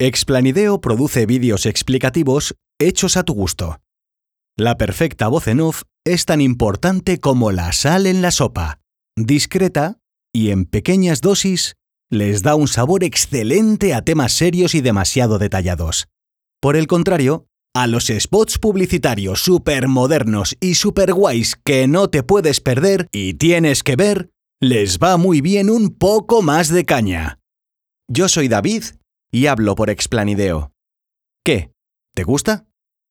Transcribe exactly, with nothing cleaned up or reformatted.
Explanideo produce vídeos explicativos hechos a tu gusto. La perfecta voz en off es tan importante como la sal en la sopa. Discreta y en pequeñas dosis les da un sabor excelente a temas serios y demasiado detallados. Por el contrario, a los spots publicitarios supermodernos y superguays que no te puedes perder y tienes que ver, les va muy bien un poco más de caña. Yo soy David y hablo por Explanideo. ¿Qué? ¿Te gusta?